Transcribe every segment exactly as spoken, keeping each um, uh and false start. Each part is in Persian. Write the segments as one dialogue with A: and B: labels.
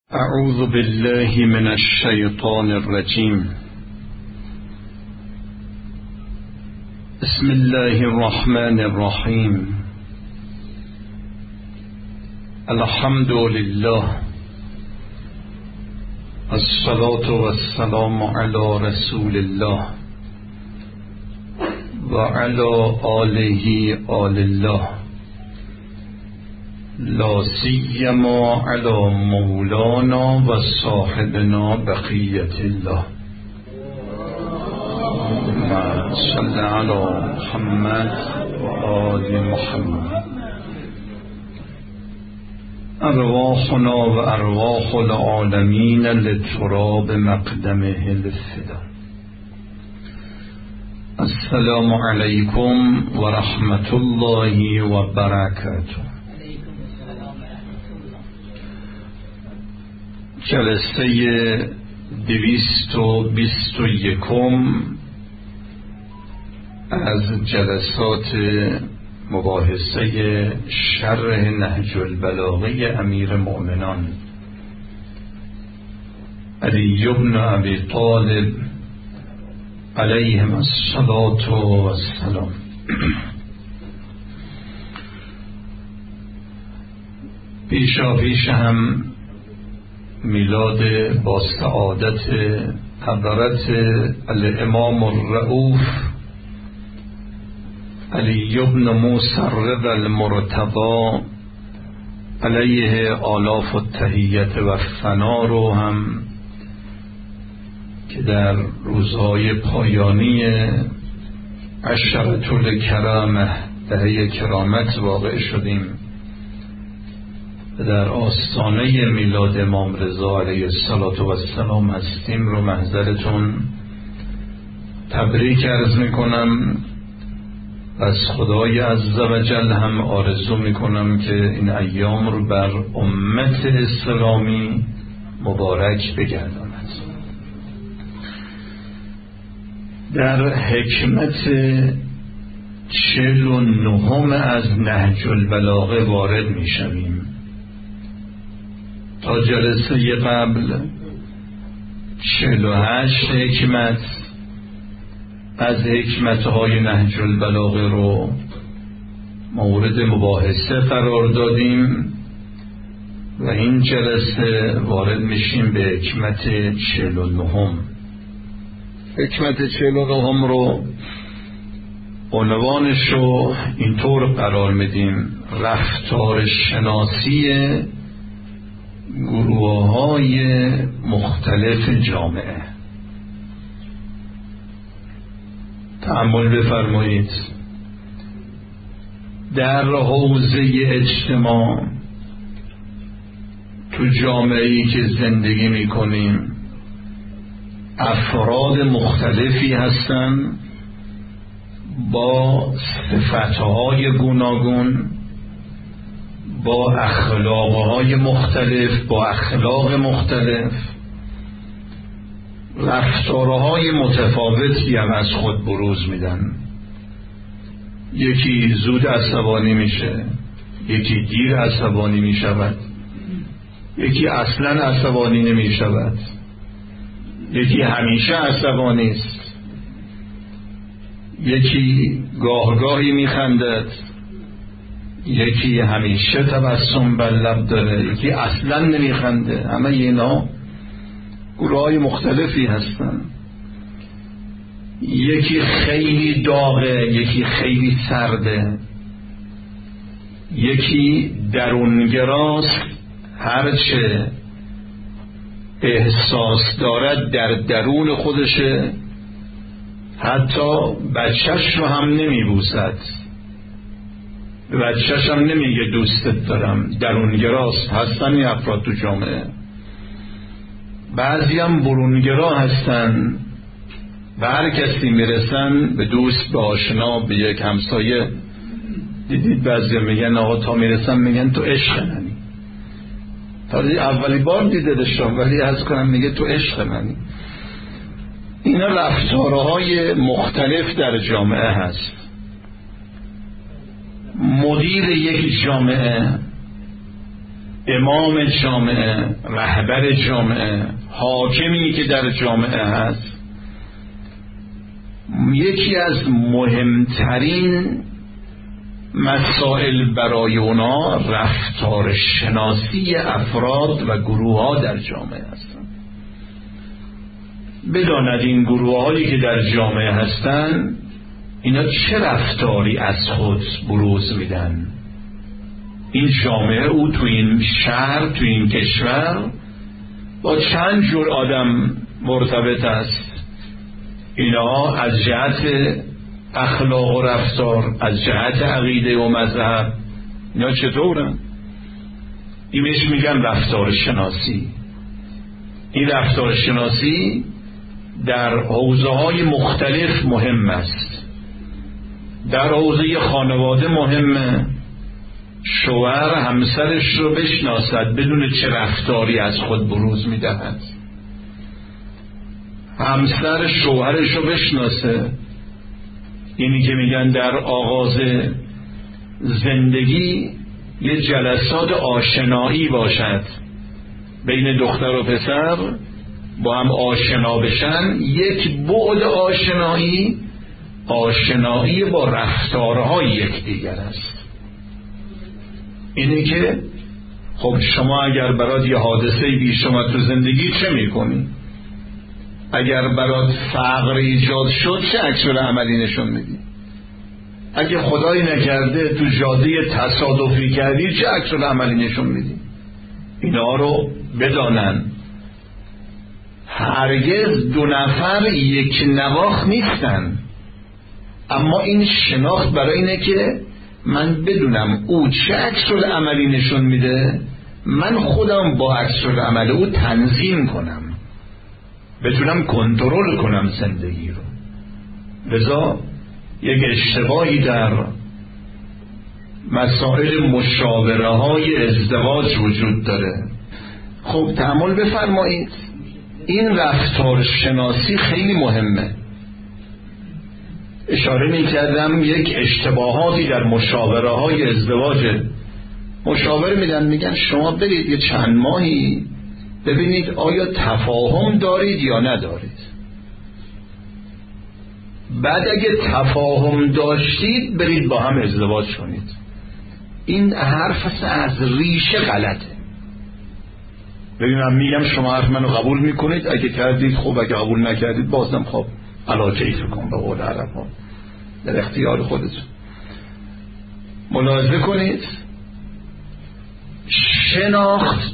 A: اعوذ بالله من الشیطان الرجیم. بسم الله الرحمن الرحیم. الحمد لله، الصلاة والسلام علی رسول الله و علی آله آل الله، لا سیما علی مولانا و صاحبنا بقیت الله. اللهم صل علی محمد و آل محمد. ارواحنا و ارواح العالمین لتراب مقدمه الفدا. السلام علیکم و رحمت الله و برکاته. جلسه دویست و بیست و یکم از جلسات مباحثه شرح نهج البلاغه امیر مؤمنان علی بن ابی طالب علیهم الصلاة والسلام. پیشا پیش هم میلاد با سعادت حضرت الامام الرؤوف علی بن موسرب المرتضی علیه آلاف التحیت و ثنا رو هم که در روزهای پایانی عشرة الکرامه دهه کرامت واقع شدیم و در آستانه میلاد امام رضا علیه الصلاة والسلام هستیم رو محضرتون تبریک عرض میکنم. از خدای عزوجل هم آرزو میکنم که این ایام رو بر امت اسلامی مبارک بگرداند. در حکمت چهل و نهم از نهج البلاغه وارد میشویم. تا جلسه قبل چهل و هشت حکمت از حکمتهای نهج البلاغه رو مورد مباحثه قرار دادیم و این جلسه وارد میشیم به حکمت چهل و نهم. حکمت چهل و نهم رو عنوانش رو اینطور قرار میدیم: رفتار شناسی گروه های مختلف جامعه. تأمل بفرمایید. در حوزه اجتماع تو جامعه‌ای که زندگی میکنیم افراد مختلفی هستن با صفتهای گوناگون، با اخلاقهای مختلف، با اخلاق مختلف، رفتارهای متفاوتی هم از خود بروز میدن. یکی زود عصبانی میشه، یکی دیر عصبانی میشود، یکی اصلا عصبانی نمیشود، یکی همیشه عصبانی است، یکی گاهگاهی میخندد، یکی همیشه تبسم بر لب داره، یکی اصلا نمیخنده. همه اینا گروه های مختلفی هستن. یکی خیلی داغه، یکی خیلی سرده، یکی درونگراست، هرچه احساس دارد در درون خودشه، حتی بچهش رو هم نمیبوسد، به بچه‌ش هم نمیگه دوستت دارم. درونگراست هستن این افراد تو جامعه. بعضی هم برونگرا هستن، به هر کسی میرسن، به دوست، به آشنا، به یک همسایه. دیدید بعضی میگن آقا تا میرسن میگن تو عشق منی. تا اولی بار دیده داشتم ولی از کنم میگه تو عشق منی. اینا رفتارهای مختلف در جامعه هست. مدیر یک جامعه امام جامعه، رهبر جامعه، حاکمی که در جامعه هست، یکی از مهمترین مسائل برای اونا رفتار شناسی افراد و گروه ها در جامعه هستند. بداند این گروه هایی که در جامعه هستند اینا چه رفتاری از خود بروز میدن. این جامعه او تو این شهر، تو این کشور با چند جور آدم مرتبط است. اینا از جهت اخلاق و رفتار، از جهت عقیده و مذهب اینا چطورن؟ این بهش میگن رفتار شناسی. این رفتار شناسی در حوزه های مختلف مهم است. در حوزه خانواده مهمه، شوهر همسرش رو بشناسد، بدون چه رفتاری از خود بروز میدهد. همسر شوهرش رو بشناسه. اینی که میگن در آغاز زندگی یه جلسات آشنایی باشد بین دختر و پسر، با هم آشنا بشن. یک بعد آشنایی آشنایی با رفتارهای یکدیگر است. اینی که خب شما اگر برات یه حادثه بی شما تو زندگی چه میکنی؟ اگر برات فقر ایجاد شد چه عکس‌العملی نشون میدی؟ اگه خدایی نکرده تو جاده تصادفی کردی چه عکس‌العملی نشون میدی؟ اینا رو بدانن. هرگز دو نفر یک نواخت نیستن، اما این شناخت برای اینه که من بدونم او چه عکس‌العملی نشون میده، من خودم با عکس‌العمل او تنظیم کنم، بتونم کنترل کنم زندگی رو. لذا یک اشتباهی در مسائل مشاوره های ازدواج وجود داره. خب تأمل بفرمایید، این رفتار شناسی خیلی مهمه. اشاره می کردم یک اشتباهاتی در مشاوره های ازدواج. مشاوره میدن، میگن شما برید یه چند ماهی ببینید آیا تفاهم دارید یا ندارید. بعد اگه تفاهم داشتید برید با هم ازدواج کنید. این حرف از ریشه غلطه. ببینم میگم شما حرف منو قبول میکنید، اگه کردید خوب، اگه قبول نکردید بازم خب علا کیف کن به قول عرب ها، در اختیار خودتون. ملاحظه کنید شناخت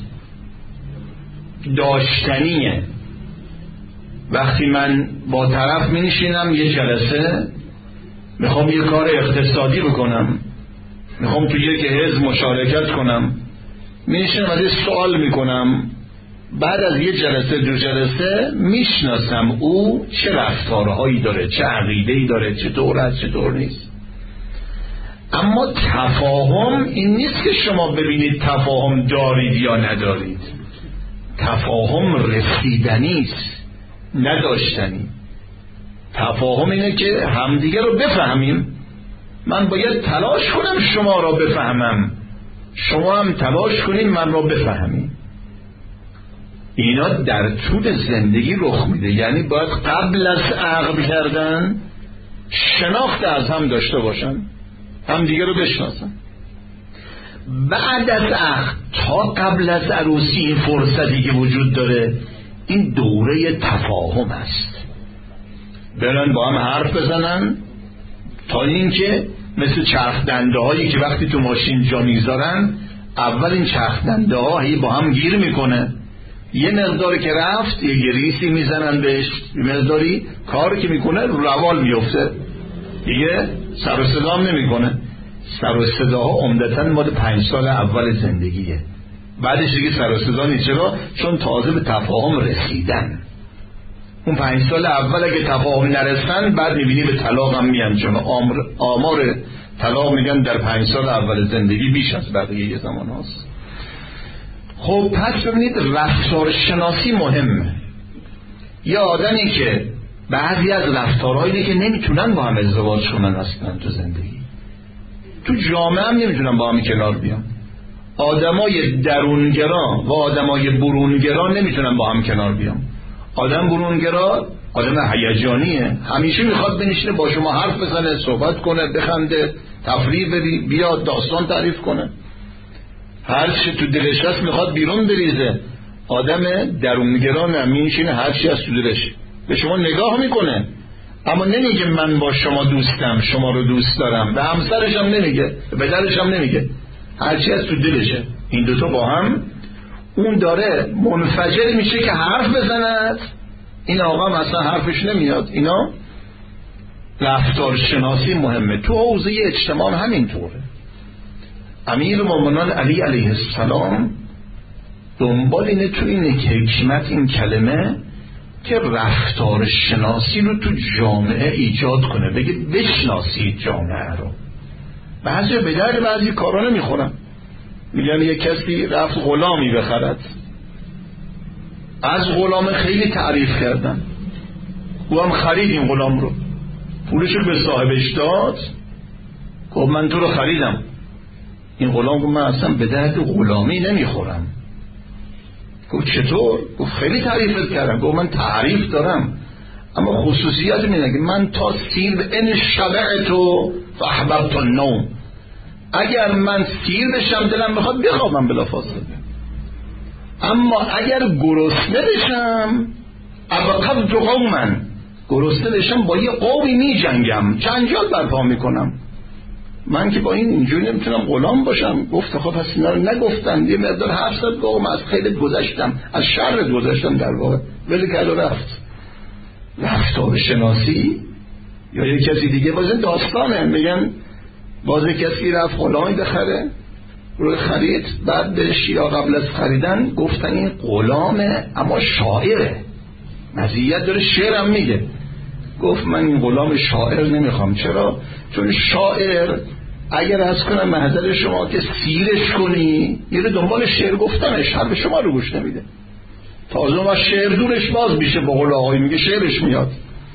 A: داشتنیه. وقتی من با طرف می نشینم یه جلسه، میخوام یه کار اقتصادی بکنم، میخوام تو یک حزب مشارکت کنم، می نشینم از یه سوال میکنم، بعد از یه جلسه دو جلسه میشناسم او چه رفتارهایی داره، چه عقیده‌ای داره، چطور است چطور نیست. اما تفاهم این نیست که شما ببینید تفاهم دارید یا ندارید. تفاهم رسیدنی است، نداشتنی. تفاهم اینه که همدیگه رو بفهمیم. من باید تلاش کنم شما را بفهمم، شما هم تلاش کنید من را بفهمیم. اینا در طول زندگی رخ میده. یعنی باید قبل از عقد کردن شناخت از هم داشته باشن، هم دیگه رو بشناسن. بعد از عقد تا قبل از عروسی این فرصتی که وجود داره، این دوره تفاهم است. برن با هم حرف بزنن تا اینکه مثل چرخ دنده هایی که وقتی تو ماشین جا میذارن، اول این چرخ دنده ها هی با هم گیر میکنه، یه مقداری که رفت یه گریسی میزنن بهش، یه مقداری کار که میکنه روال میفته، دیگه سر و صدا هم نمیکنه. سر و صداها عمدتاً مال پنج سال اول زندگیه، بعدش دیگه سر و صدا نیست. چرا؟ چون تازه به تفاهم رسیدن. اون پنج سال اول اگه تفاهم نرسن، بعد میبینی به طلاق هم میان، چون آمار, آمار طلاق میگن در پنج سال اول زندگی بیش از بقیه زمان هاست. خب پس ببینید رفتار شناسی مهمه. یه آدمی که بعضی از رفتارهایی که نمیتونن با هم ازدواج کنن اصلا تو زندگی، تو جامعه هم نمیتونن با هم کنار بیان. آدمای درونگرا و آدمای برونگرا نمیتونن با هم کنار بیان. آدم برونگرا آدم هیجانیه، همیشه میخواد بنشینه با شما حرف بزنه، صحبت کنه، بخنده، تفریح بری، بیاد داستان تعریف کنه، هر چی تو دلش هست میخواد بیرون بریزه. آدم درونگرا نمیشینه، هر چی از تو دلش به شما نگاه میکنه، اما نمیگه من با شما دوستم، شما رو دوست دارم، به همسرش هم نمیگه، به پدرش هم نمیگه، هرچی از تو دلشه. این دوتا با هم، اون داره منفجر میشه که حرف بزند، این آقا مثلا حرفش نمیاد. اینا رفتار شناسی مهمه تو حوزه اجتماع. همینطوره امیر مومنان علی علیه السلام دنبال اینه تو این حکمت این کلمه که رفتار شناسی رو تو جامعه ایجاد کنه، بگه بشناسید جامعه رو. بعضی به درد بعضی کارا نمیخورن، میگن یه کسی رفت غلامی بخرد، از غلام خیلی تعریف کردن، او هم خرید این غلام رو، پولش رو به صاحبش داد، گفت من تو رو خریدم. این غلام گفت من اصلا به درد غلامی نمیخورم. گفت چطور؟ گفت خیلی تعریفت کردم. گفت من تعریف دارم، اما خصوصیت اینه که من تا سیر ان شبعتو فاحببت النوم، اگر من سیر بشم دلم بخواد بخوابم بلافاصله، اما اگر گرسنه بشم ابقبت قوما، گرسنه بشم با یه قومی می جنگم، جنجال برپا میکنم. من که با این اینجوری نمیتونم غلام باشم. گفت خب پس اینا رو نگفتن، یه مقدار حرف زد، گفتم از خیلی گذشتم، از شر گذشتم، در واقع ولی کرد و رفت. رفتار شناسی. یا یه کسی دیگه باز داستانه، میگن باز کسی رفت غلامی بخره، روی خرید، بعد بهش یا قبل از خریدن گفتن این غلامه اما شاعره، مزیت داره، شعرم میگه. گفت من این غلام شاعر نمیخوام. چرا؟ چون شاعر اگر از کنم محضر شما که سیرش کنی میره دنبال شعر گفتنش، حرف شما رو گوش نمیده، تازه و شعر دورش باز میشه، با قول آقای میگه شعرش میاد.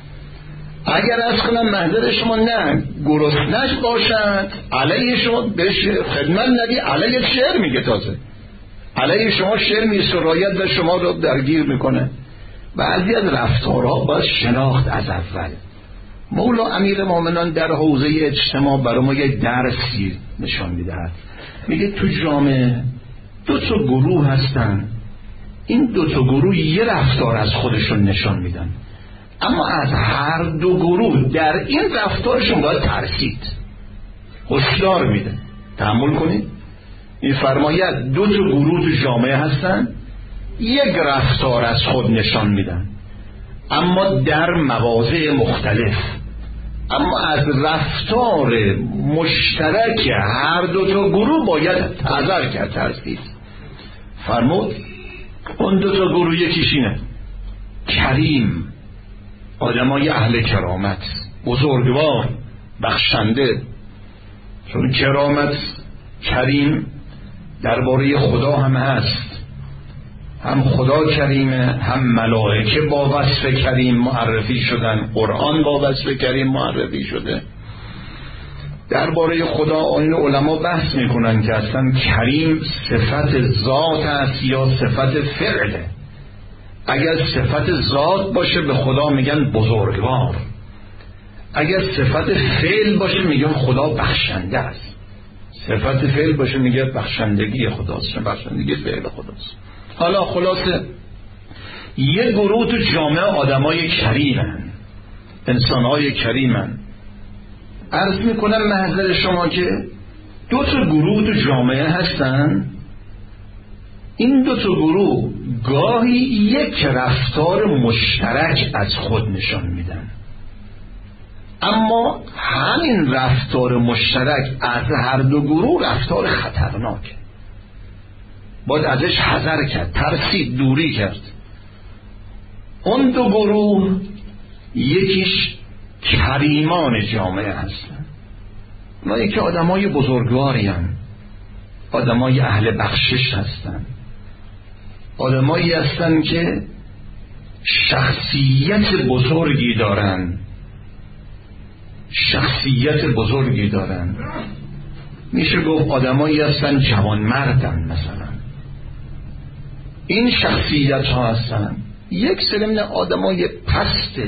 A: اگر از کنم محضر شما نه گرسنش باشد، علیه شما بهش خدمت ندی، علیه شعر میگه، تازه علیه شما شعر میسرایت و شما رو درگیر میکنه. بعضی از رفتارها باید شناخت از اول. مولا امیر مومنان در حوزه اجتماع برای ما یک درسی نشان میدهد. میگه تو جامعه دو تا گروه هستن، این دو تا گروه یه رفتار از خودشون نشان میدن، اما از هر دو گروه در این رفتارشون باید ترسید، هشدار میده. تأمل کنید، این فرماید دو تا گروه تو جامعه هستن، یک رفتار از خود نشان میدن، اما در مواضع مختلف، اما از رفتار مشترک هر دو تا گروه باید حذر کرد، ترسید. فرمود اون دو تا گروه یکیش اینه کریم، آدمای اهل کرامت، بزرگوار، بخشنده. چون کرامت، کریم درباره خدا هم هست، هم خدا کریمه، هم ملائکه با وصف کریم معرفی شدن، قرآن با وصف کریم معرفی شده. درباره خدا این علما بحث میکنن که اصلا کریم صفت ذات است یا صفت فعله. اگر صفت ذات باشه به خدا میگن بزرگوار، اگر صفت فعل باشه میگن خدا بخشنده است. صفت فعل باشه میگه بخشندگی خداست، بخشندگی فعل خداست. حالا خلاصه یه گروه تو جامعه آدمای کریمن، انسانهای کریمن. عرض میکنم محضر شما که دو تا گروه تو جامعه هستن، این دو تا گروه گاهی یک رفتار مشترک از خود نشان میدن، اما همین رفتار مشترک از هر دو گروه رفتار خطرناکه، باید ازش حذر کرد، ترسید، دوری کرد. اون دو گروه یکیش کریمان جامعه هستن، اونایی که آدمای بزرگواری هستن، آدمای اهل بخشش هستن، آدمایی هستن که شخصیت بزرگی دارن، شخصیت بزرگی دارن. میشه گفت آدمایی هستن جوان مردن، مثلا این شخصیت ها هستن. یک سری من آدمای پست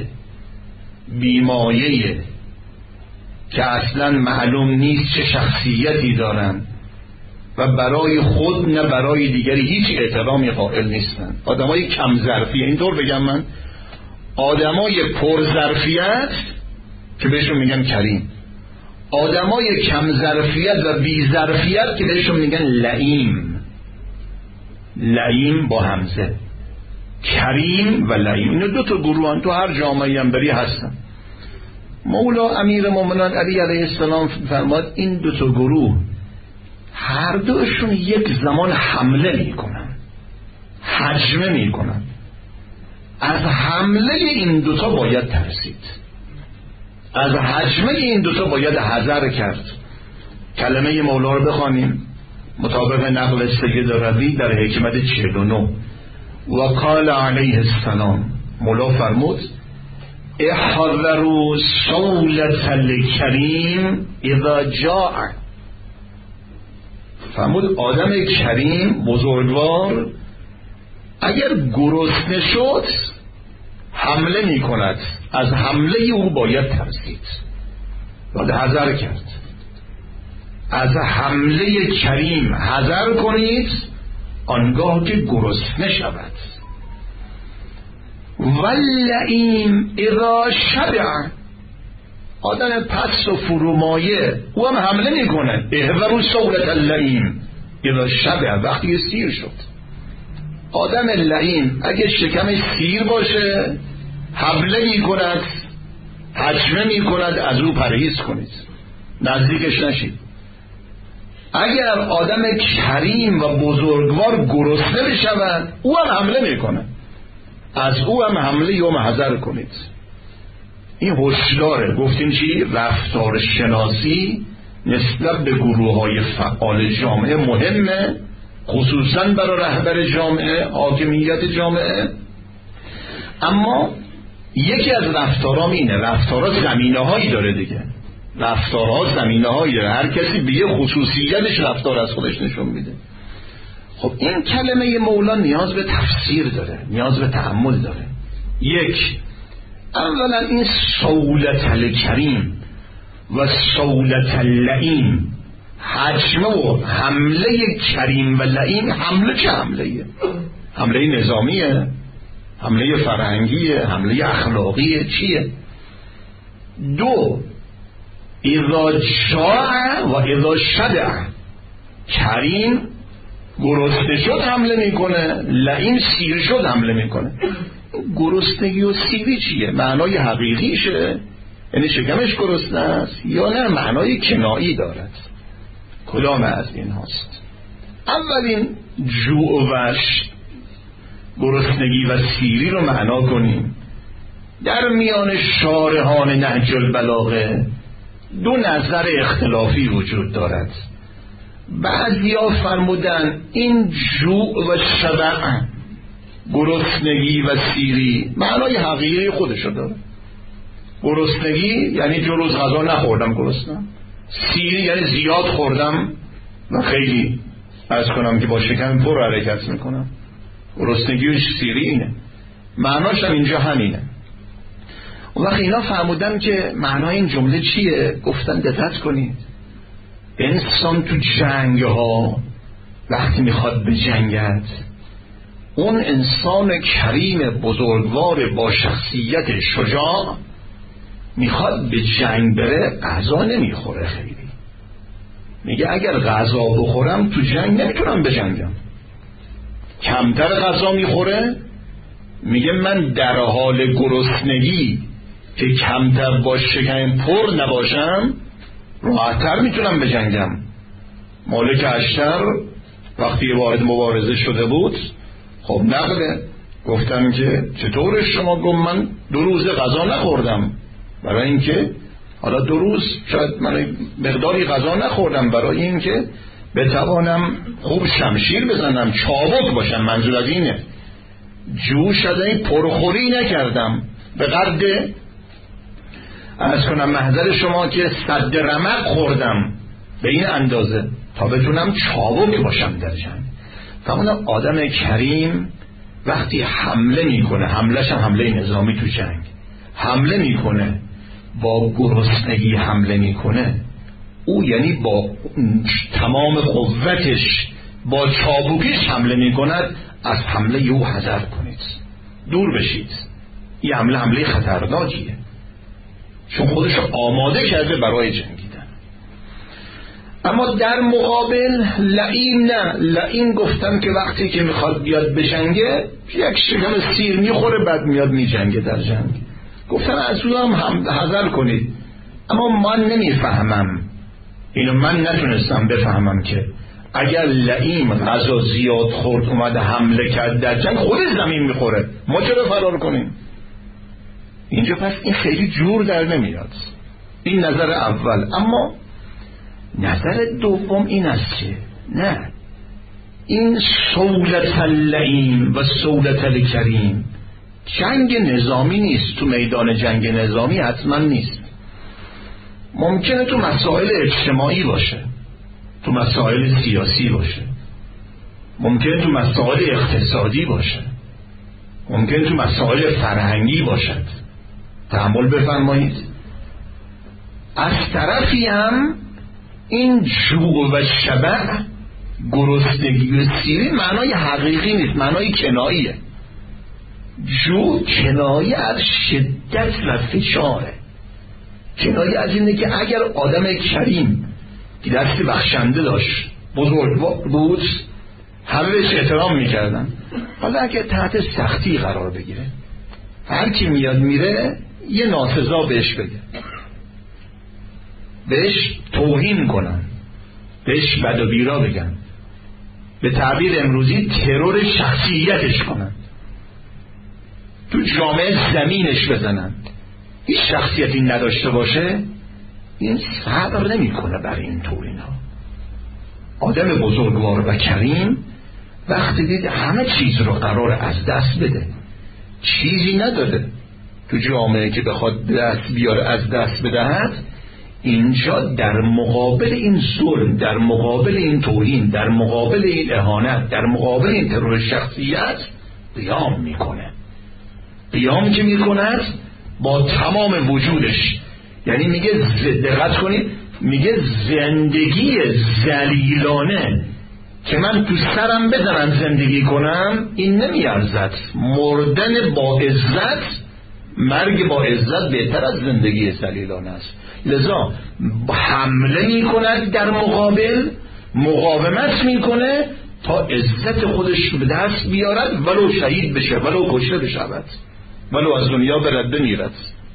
A: بیمایه که اصلا معلوم نیست چه شخصیتی دارن و برای خود نه برای دیگری هیچ احترامی قائل نیستن. آدمای کم ظرفیت، اینطور بگم من، آدمای پر ظرفیت که بهشون میگن کریم، آدمای کم ظرفیت و بی ظرفیت که بهشون میگن لئیم. لئیم با همزه، کریم و لئیم، اینو دو تا گروهن، تو هر جامعه هم بری هستن. مولا امیر مومنان علی علیه السلام فرماد این دو تا گروه هر دوشون یک زمان حمله میکنن، هجمه میکنن. از حمله این دوتا باید ترسید، از هجمه این دوتا باید حذر کرد. کلمه مولا رو بخوانیم مطابق نقل سید رضی در حکمت چهل و نه. و قال علیه السلام، مولا فرمود احذروا صولة الکریم اذا جاء. فرمود آدم کریم بزرگوار اگر گرسنه شد حمله می کند، از حمله او باید ترسید، باید حذر کرد. از حمله کریم حذر کنید آنگاه که گرسنه شود. واللئیم اذا شبع، آدم پس و فرومایه او هم حمله می کنه. احذروا صولة اللئیم اذا شبع، وقتی سیر شد. آدم لئیم اگه شکمش سیر باشه حمله می کند، هجمه می کند، از او پرهیز کنید، نزدیکش نشید. اگر آدم کریم و بزرگوار گرسنه بشود او هم حمله می کند، از او هم حمله یا محذر کنید. این هشداره. گفتیم چی؟ رفتار شناسی نسبت به گروه های فعال جامعه مهمه، خصوصا برای رهبر جامعه، حاکمیت جامعه. اما یکی از رفتارها اینه، رفتارها زمینه هایی داره دیگه، رفتارها زمینه هایی داره، هر کسی به یه خصوصیتش رفتار از خودش نشون میده. خب این کلمه مولا نیاز به تفسیر داره، نیاز به تأمل داره. یک، اولا این صولة الکریم و صولة اللئیم، حجمه و حمله کریم و لئیم، حمله چه حمله؟ حمله نظامیه، حمله فرهنگیه، حمله اخلاقیه، چیه؟ دو، اذا جاء و اذا شدع، کریم گرسنه شد حمله میکنه، لئیم سیر شد حمله میکنه. گرسنگی و سیری چیه؟ معنای حقیقیشه؟ یعنی شکمش گرسنه است یا نه معنای کنایی دارد؟ کدام از این هاست؟ اولین جوع و گرسنگی و سیری رو معنا کنیم. در میان شارحان نهج البلاغه دو نظر اختلافی وجود دارد. بعضیا فرمودن این جوع و شبع، گرسنگی و سیری، معنای حقیقی خودشو داره. گرسنگی یعنی جو روز غذا نخوردم گرسنم، سیری یعنی زیاد خوردم و خیلی عرض کنم که با شکم پر حرکت میکنم. گرسنگی و سیری اینه، معناش هم اینجا همینه. اون وقت اینا فرمودن که معنای این جمله چیه؟ گفتن دقت کنید، انسان تو جنگ ها وقتی میخواد به جنگت، اون انسان کریم بزرگوار با شخصیت شجاع میخواد به جنگ بره، غذا نمیخوره. خیلی میگه اگر غذا بخورم تو جنگ نمیتونم بجنگم. کمتر غذا میخوره، میگه من در حال گرسنگی که کمتر با شکم پر نباشم راحت‌تر میتونم بجنگم. مالک اشتر وقتی وارد مبارزه شده بود، خب نقله گفتم که چطور شما؟ گفت من دو روز غذا نخوردم، برای اینکه حالا دو روز شاید من مقداری غذا نخوردم برای اینکه بتوانم خوب شمشیر بزنم، چابک باشم. منظور از اینه جو شده پرخوری نکردم به قدر از کنم محضر شما که صد رمق خوردم، به این اندازه تا بتونم چابک باشم در جنگ. فهمون آدم کریم وقتی حمله میکنه، حملهش هم حمله نظامی تو جنگ، حمله میکنه با گرسنگی حمله میکنه، او یعنی با تمام قوتش با چابوکیش حمله میکند، از حمله او حذر کنید، دور بشید. این حمله حمله خطرناکیه، چون خودش آماده کرده برای جنگیدن. اما در مقابل لئیم نه، لئیم گفتن که وقتی که میخواد بیاد بجنگه یک شکم سیر میخوره بعد میاد میجنگه در جنگ. گفتن از او هم حذر کنید. اما من نمیفهمم اینو، من نتونستم بفهمم که اگر لئیم غذا زیاد خورد اومده حمله کرد در جنگ خود زمین میخوره، ما چرا فرار کنیم؟ اینجا پس این خیلی جور در نمیاد. این نظر اول. اما نظر دوم این است که نه، این سولت اللئیم و سولت الکریم جنگ نظامی نیست. تو میدان جنگ نظامی حتما نیست. ممکنه تو مسائل اجتماعی باشه، تو مسائل سیاسی باشه، ممکنه تو مسائل اقتصادی باشه، ممکنه تو مسائل فرهنگی باشد. تحمل بفرمایید. از طرفی هم این جوع و شبع، گرسنگی و سیری معنای حقیقی نیست، معنای کناییه. جوع کنایه از شدت و فشاره، کنایه از اینه که اگر آدم کریم که دست بخشنده داشت، بزرگ بود، همه بهش احترام میکردن، حالا اگر تحت سختی قرار بگیره، هر کی میاد میره یه ناسزا بهش بگه، بهش توهین کنن، بهش بد و بیرا بگن، به تعبیر امروزی ترور شخصیتش کنن، تو جامعه زمینش بزنن، هیچ شخصیتی نداشته باشه، این صبر نمیکنه برای این طور اینا. آدم بزرگوار و کریم وقتی دید همه چیز رو قرار از دست بده، چیزی نداره تو جامعه که بخواد دست بیاره از دست بدهد، اینجا در مقابل این ظلم، در مقابل این توهین، در مقابل این اهانت، در مقابل این ترور شخصیت قیام میکنه. قیام که میکند با تمام وجودش، یعنی میگه دقت کنید، میگه زندگی ذلیلانه که من تو سرم بزنن زندگی کنم این نمیارزد. مردن با عزت، مرگ با عزت بهتر از زندگی ذلیلانه است. لذا حمله میکند، در مقابل مقاومت میکنه تا عزت خودش به دست بیارد، ولو شهید بشه، ولو کشته بشود، ولو از دنیا برد بمیرد.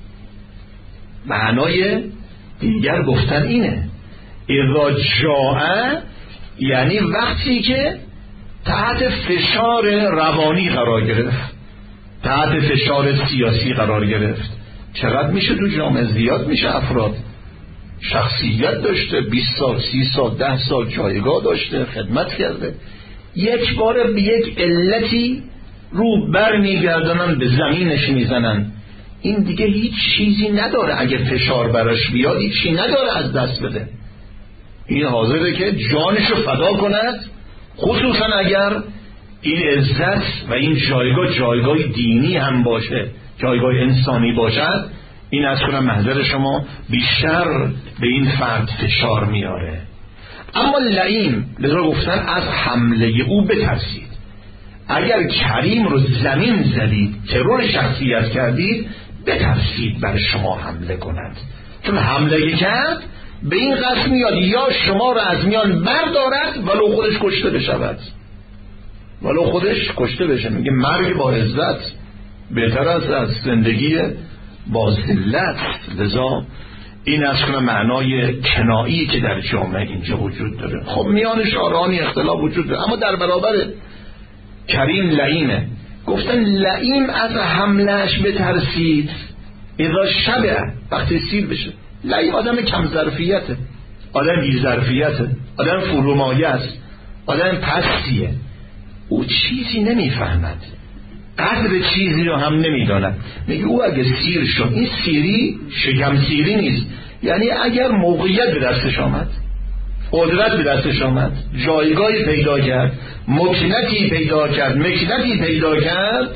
A: معنای دیگر گفتن اینه، اذا جاء یعنی وقتی که تحت فشار روانی قرار گرفت، تحت فشار سیاسی قرار گرفت. چقدر میشه تو جامعه زیاد میشه افراد شخصیت داشته، بیست سال، سی سال، ده سال جایگاه داشته، خدمت کرده، یک بار به یک علتی رو بر میگردنن، به زمینش میزنن، این دیگه هیچ چیزی نداره. اگه فشار براش بیاد هیچی نداره از دست بده. این حاضره که جانشو فدا کند، خصوصا اگر این عزت و این جایگاه جایگاه دینی هم باشه، جایگاه انسانی باشد. این از کنم محضر شما بیشتر به این فرد فشار میاره. اما لئیم لذا گفتن از حمله او بترسید. اگر کریم رو زمین زدید، ترور شخصیت کردید، بترسید بر شما حمله کند. چون حمله کرد به این قصد میاد یا شما رو از میان بردارد ولو خودش کشته بشود، ولو خودش کشته بشه. میگه مرگ با عزت بهتر است از زندگی با ذلت. لذا این از کنه معنای کنایی که در جامعه اینجا وجود داره. خب میان شاعرانی اختلاف وجود داره، اما در برابر کریم لئیمه. گفتن لئیم از حملهش بترسید اذا شبع، وقتی سیر بشه. لئیم آدم کم ظرفیته، آدم بی ظرفیته، آدم فرومایه است، آدم پستیه. او چیزی نمیفهمد، قدر چیزی رو هم نمیداند. میگه او اگه سیر شد، این سیری شکم سیری نیست، یعنی اگر موقعیت به دستش آمد، قدرت به دستش آمد، جایگاهی پیدا کرد، مکنتی پیدا کرد، مکنتی پیدا کرد،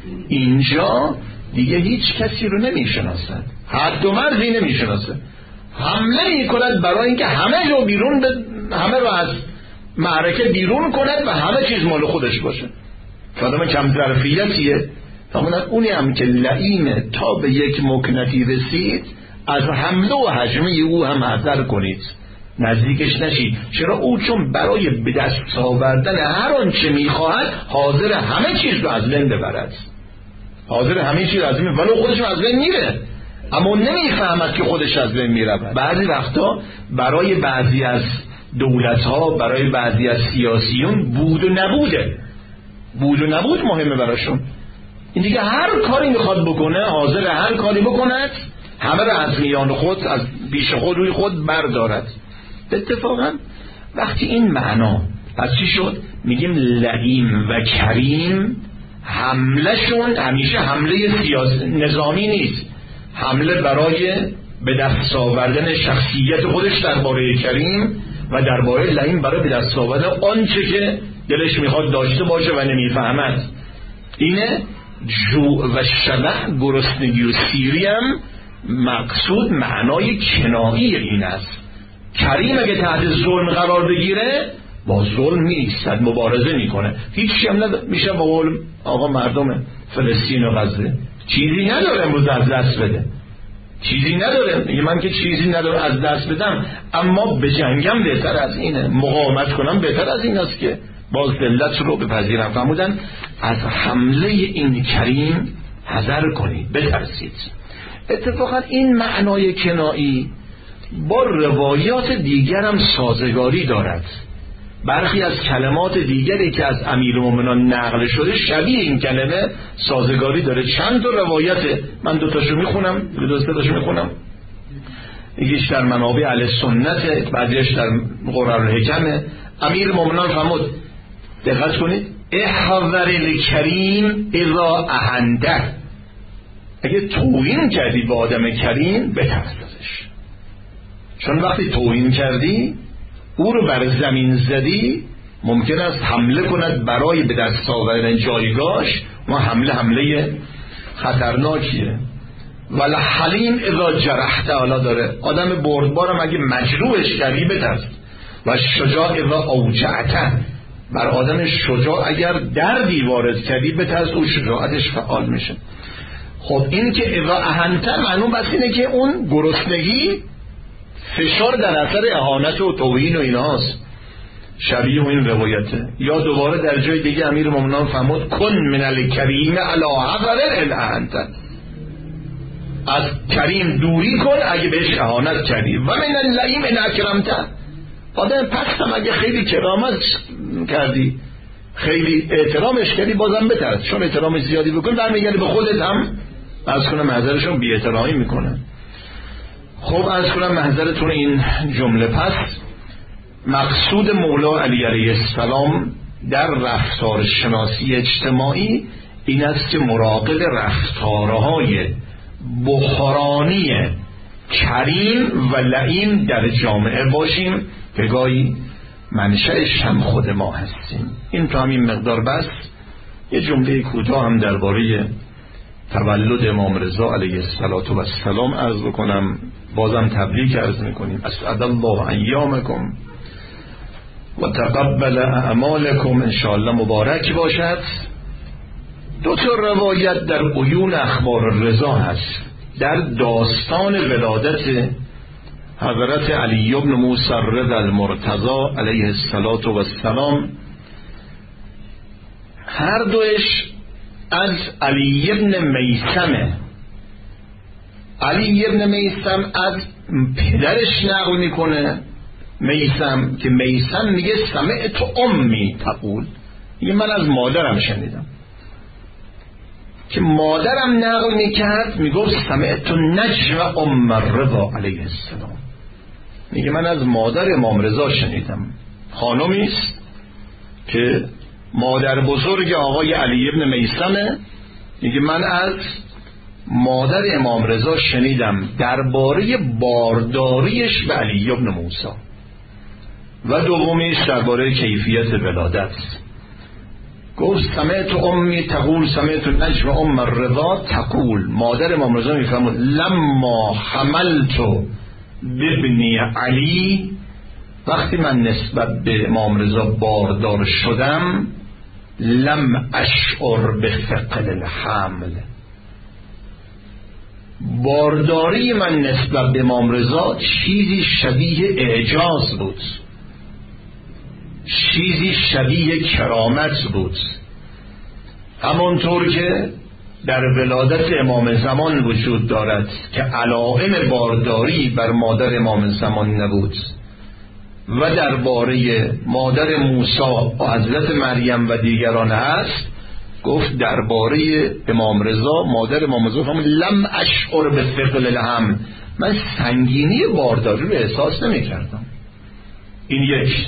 A: اینجا دیگه هیچ کسی رو نمیشناسد، حد و مرزی نمیشناسه، حمله میکند برای اینکه همه رو بیرون ب... همه رو از معرکه بیرون کند و همه چیز مال خودش باشه. آدم کم ظرفیتیه، اونی هم که لئیمه تا به یک مکنتی رسید از حمله و هجمه او هم حذر کنید، نزدیکش نشید. چرا؟ او چون برای به دست آوردن هر آنچه میخواهد حاضر همه چیز رو از بین ببرد، حاضر همه چیز از بین، ولو خودش از بین میره، اما نمیفهمد که خودش از بین میره. بعضی وقتا برای بعضی از دولت ها، برای بعضی از سیاسیون بود و نبوده، بود و نبود مهمه براشون. این دیگه هر کاری میخواد بکنه حاضر هر کاری بکند، همه رو از میان خود، از بیش خود روی خود بردارد. اتفاقا وقتی این معنا پس چی شد؟ میگیم لئیم و کریم حملهشون همیشه حمله سیاسی نظامی نیست، حمله برای به دست آوردن شخصیت خودش درباره کریم و درباره لئیم برای به دست آوردن آنچه که دلش میخواد داشته باشه و نمیفهمد. اینه جوع و شبع، گرسنگی و سیری هم مقصود معنای کنایی این است. کریم اگه تحت ظلم قرار بگیره با ظلم میایستد، مبارزه میکنه، هیچی هم نداره. میشه با قول آقا مردم فلسطین و غزه چیزی نداره امروز از دست بده، چیزی نداره، میگه من که چیزی نداره از دست بدم، اما به جنگم بهتر از اینه، مقاومت کنم بهتر از این است که باز ذلت رو بپذیرم. فرمودن از حمله این کریم حذر کنید، بترسید. اتفاقا این معنای کنایی با روایات دیگر هم سازگاری دارد. برخی از کلمات دیگری که از امیرالمومنین نقل شده شبیه این کلمه سازگاری داره. چند تا روایت، من دو تاشو میخونم، دو سه تاشو میخونم. یکیش در منابع اهل سنت، بعدیش در قرآن‌الحکم. امیرالمومنین فرمود، دقت کنید، احذر الکریم اذا اهنته، اگه توهین کردی به آدم کریم بترس ازش، چون وقتی توهین کردی او رو بر زمین زدی ممکن است حمله کند برای به دست آوردن جایگاهش، ما حمله حمله خطرناکیه. ولی حلیم اذا جرحته، حالا داره آدم بردبارم اگه مجروحش کردی بترس. و شجاع اذا اوجعته، بر آدم شجاع اگر دردی وارد کردی بترس، او شجاعتش فعال میشه. خب این که اذا اهنته معلوم بس اینه که اون گرسنگی فشار در اثر اهانت و توهین و ایناست، شبیه این روایته. یا دوباره در جای دیگه امیرالمومنین فرمود کن من الکریم علی حذر ان اهنته، از کریم دوری کن اگه بهش اهانت کردی. و من اللئیم ان اکرمته، آدم پستم اگه خیلی کرامت کردی، خیلی احترامش کردی، بازم بترس، چون احترامش زیادی بکن برمیگردی به خودت هم از کنم محضرشون بی احترامی میکنن. خب از کنم محضرتون این جمله. پس مقصود مولا علی علیه السلام در رفتار شناسی اجتماعی این است که مراقب رفتارهای بحرانی کریم و لئیم در جامعه باشیم که گاهی منشأش هم خود ما هستیم. این تا همین مقدار بس. یه جمله کوتاه هم درباره تولد امام رضا علیه السلام عرض بکنم، بازم تبریک عرض میکنیم. اسعد الله ایامکم و تقبل اعمالکم، انشاءالله مبارک باشد. دو تا روایت در عیون اخبار رضا هست در داستان ولادت حضرت علی بن موسی رضا المرتضی علیه السلام. هر دوش از علی بن میثمه. علی بن میثم از پدرش نقل میکنه، میثم، که میثم میگه سمعت امی تقول، میگه من از مادرم شنیدم، که مادرم نقل میکرد میگفت سمعت نجم ام رضا علیه السلام، میگه من از مادر امام رضا شنیدم. خانمی است که مادر بزرگ آقای علی بن میثمه، میگه من از مادر امام رضا شنیدم درباره بارداریش به علی بن موسی. و دومیش درباره کیفیت ولادت. گفت سمعت امی تقول سمعت نجم ام الرضا تقول، مادر امام رضا میفرمود لما حملت بابنی علی، وقتی من نسبت به امام رضا باردار شدم، لم اشعر بثقل الحمل، بارداری من نسبت به امام رضا چیزی شبیه اعجاز بود، چیزی شبیه کرامت بود. همانطور که در ولادت امام زمان وجود دارد که علائم بارداری بر مادر امام زمان نبود و درباره مادر موسی و حضرت مریم و دیگران هست، گفت درباره امام رضا مادر امام رضا هم لم اشعر بثقل الحمل، من سنگینی بارداری رو احساس نمی کردم. این یک.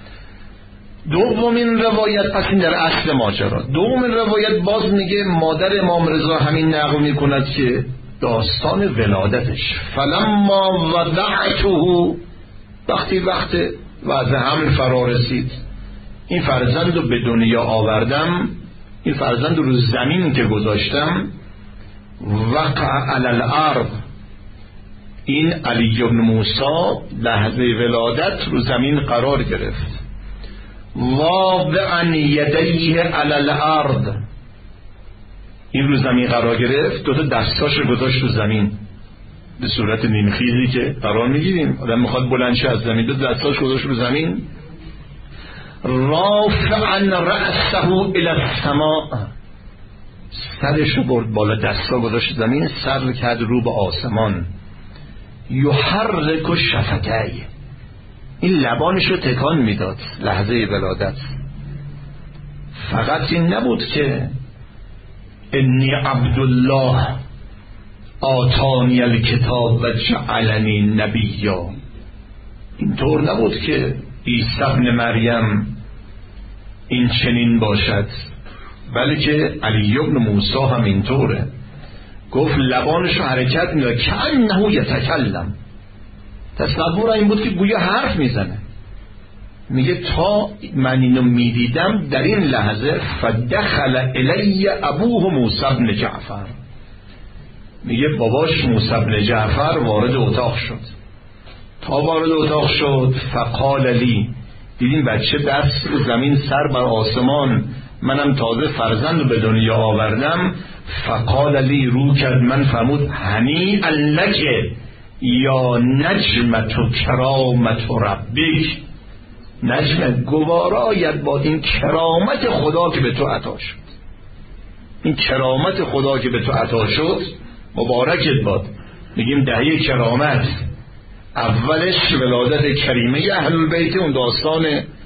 A: دومین روایت، پس این در اصل ماجرا، دومین روایت باز میگه مادر امام رضا همین نقل میکند که داستان ولادتش، فلما وضعته، وقتی وقت وضع حمل فرا رسید، این فرزند رو به دنیا آوردم، این فرزند رو زمین که گذاشتم، وقع علی الارض، این علی بن موسی لحظه ولادت رو زمین قرار گرفت، واضعا یدیه علی الارض، این رو زمین قرار گرفت، دو تا دستاش رو گذاشت رو زمین به صورت نیمخیزی که قرار میگیریم، آدم میخواد بلند شه از زمین، دو دستاش گذاشت رو زمین، رافعا رأسه الی السماء، سرش رو برد بالا، دستا گذاشت زمین، سر کرد رو به آسمان، یحرک شفتیه، این لبانش رو تکان میداد لحظه ولادت. فقط این نبود که انی عبدالله آتانی الکتاب و جعلنی نبیا، اینطور نبود که عیسی ابن مریم این چنین باشد، بلکه علی ابن موسی هم اینطوره. گفت لبانش رو حرکت میداد که انه یتکلم، تصور این بود که گویا حرف میزنه. میگه تا من اینو میدیدم در این لحظه فدخل الی ابوه موسی بن جعفر، میگه باباش موسی بن جعفر وارد اتاق شد. تا وارد اتاق شد فقال لی، دیدیم بچه دست رو زمین سر بر آسمان، منم تازه فرزند به دنیا آوردم. فقال لی، رو کرد من، فرمود هنیئا لک یا نجمت و کرامت و ربک، نجم گوارایت با این کرامت خدا که به تو عطا شد، این کرامت خدا که به تو عطا شد مبارکت باد. میگیم دهه کرامت، اولش ولادت کریمه اهل البیت، اون داستان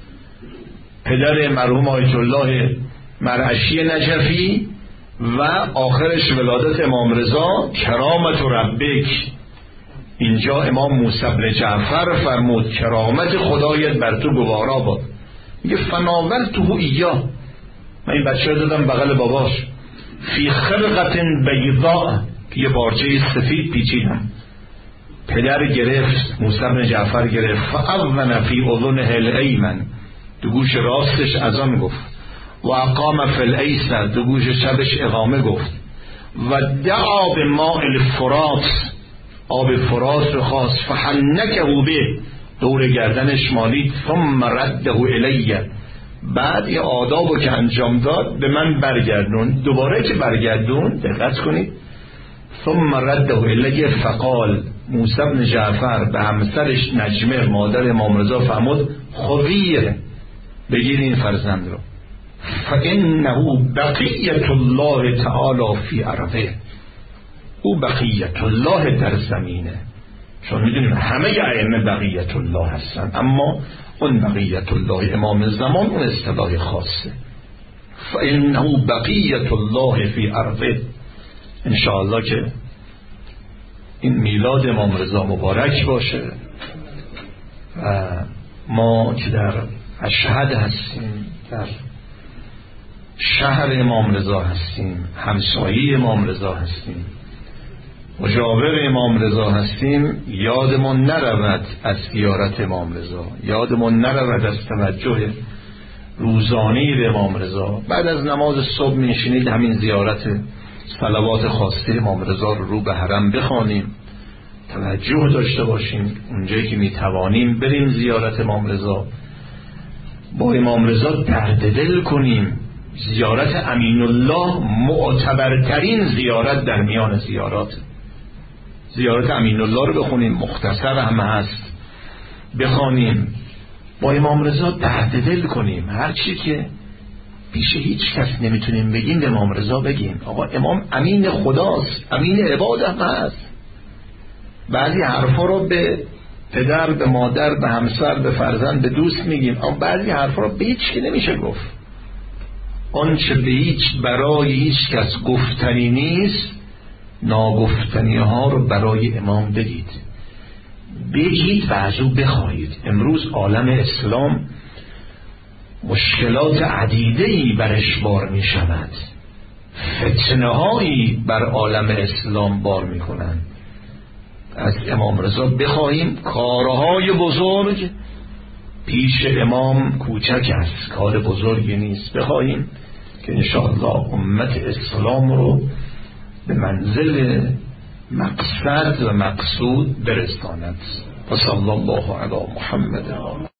A: پدر مرحوم آیت الله مرعشی نجفی، و آخرش ولادت امام رضا کرامت و ربک. اینجا امام موسی بن جعفر فرمود کرامت خدایت بر تو گوارا باد. میگه فناولته ایاه، من این بچه رو دادم بغل باباش، فی خرقت بیضاء، که یه پارچه سفید پیچیدم. پدر گرفت، موسی بن جعفر گرفت، فاذن فی اذنه الایمن، دو گوش راستش اذان گفت، و اقام فی الایسر، دو گوش شبش اقامه گفت، و دعا به ماء الفرات، آب فرات رو خواست، فحنکه به، دور گردنش مالید، ثم رده الیه، بعد یه آدابو که انجام داد به من برگردون. دوباره که برگردون، دقت کنید، ثم رده الیه فقال، موسی بن جعفر به همسرش نجمه مادر امام رضا فرمود خذیه، بگیر این فرزند رو، فانه بقیت الله تعالی فی ارضه، او بقیت الله در زمینه، چون میدونیم همه ائمه بقیت الله هستن، اما اون بقیت الله امام زمان اون اصطلاح خاصه. فانه بقیت الله فی ارضه. انشاءالله که این میلاد امام رضا مبارک باشه و ما که در اشهد هستیم، در شهر امام رضا هستیم، همسایه امام رضا هستیم، مجاور امام رضا هستیم، یادمون نرود از زیارت امام رضا، یادمون نرود از توجه روزانه به امام رضا. بعد از نماز صبح میشینید همین زیارت صلوات خاصه امام رضا رو رو به حرم بخوانیم، توجه داشته باشیم، اونجایی که میتوانیم بریم زیارت امام رضا، با امام رضا درد دل کنیم. زیارت امین الله معتبرترین زیارت در میان زیارات. زیارت امین الله رو بخونیم، مختصر هم هست، بخوانیم، با امام رضا درد دل کنیم. هر چی که پیش هیچ کس نمیتونیم بگیم به امام رضا بگیم. آقا امام امین خداست، امین عباد هم هست. بعضی حرفا رو به پدر، به مادر، به همسر، به فرزند، به دوست میگیم، اما بعضی حرفا رو به هیچ کی نمیشه گفت. آنچه به هیچ برای هیچ کس گفتنی نیست، ناگفتنی ها رو برای امام بگید، بگید و از او بخواهید. امروز عالم اسلام مشکلات عدیده‌ای برش بار می شود، فتنه هایی بر عالم اسلام بار می کنند. از امام رضا بخواهیم. کارهای بزرگ پیش امام کوچک است، کار بزرگی نیست. بخواهیم که انشاءالله امت اسلام رو به منزل مقصد و مقصود برساند. و صلی الله علی محمد.